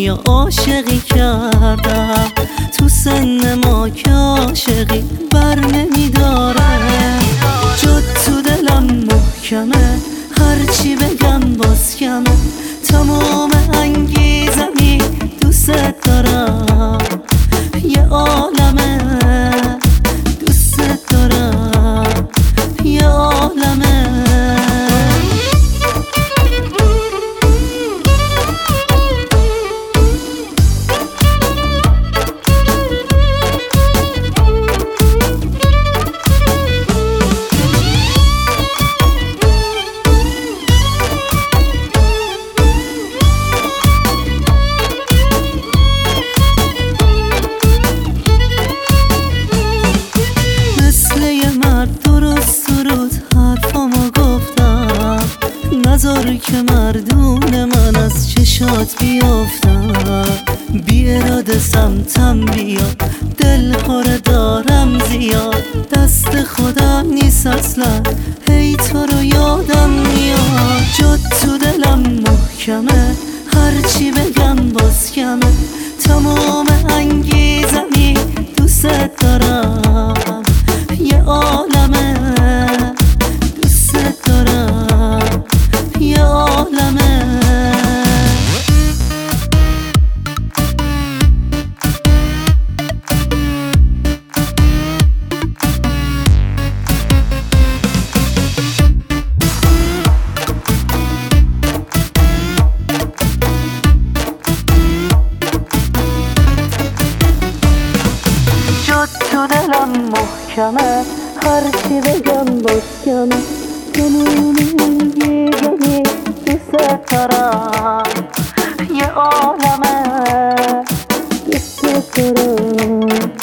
بیا عاشقی کردم، تو سن ما که عاشقی بر نمیداره. جد تو دلم محکمه، هرچی بگم باز کمه، تمام انگیزمی دوست دارم. یه عالمه دوست دارم، یه عالمه. نذار که مردون من از چشات بیافتم، بی اراده سمتم بیا، دل خوره دارم زیاد، دست خودم نیست اصلا، هی تو رو یادم میاد. جد تو دلم محکمه، هرچی بگم باز کمه، تمام انگیزمی دوست دارم. یه عالمه دوست دارم، یه عالمه. جد تو دلم محکمه، هرچی بگم باز کمه، تمام انگیزمی دوست دارم. یه عالمه دوست دارم.